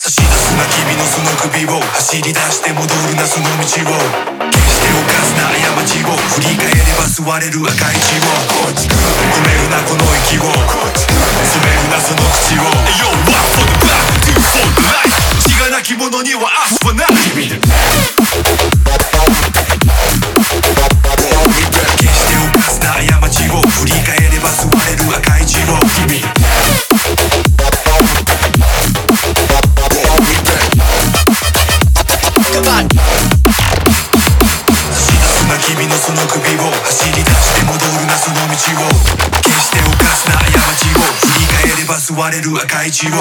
差し出すな君のその首を走り出して戻るなその道を決して犯すな過ちを振り返れば吸われる赤い血を止めるなこの息を染めるなその口を Yo, one for the block, two for the life 血がなき者には明日はない決して犯すな過ちを振り返れば吸われる赤い血を君のその首を走り出して戻るなその道を決して犯すな過ちを振り返れば吸われる赤い血を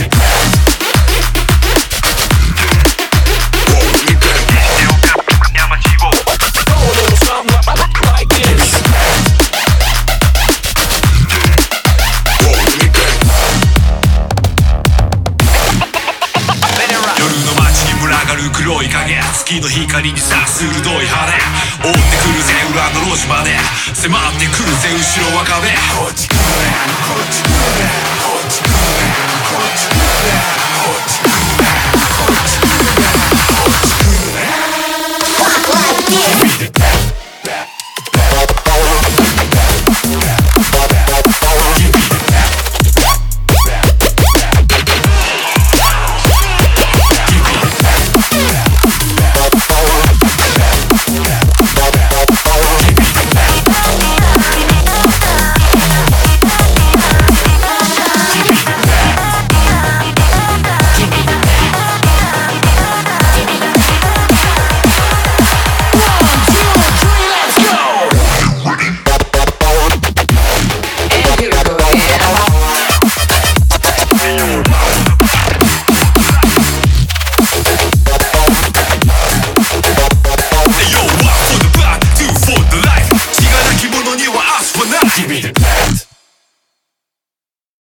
黒い影月の光にさ鋭い羽追ってくるぜ裏の路地まで迫ってくるぜ後ろは壁こっち来るねこっち来るねこっち来るねこっち来るねこっち来るねこっち来るねこっち来るね Fuck like this Give me the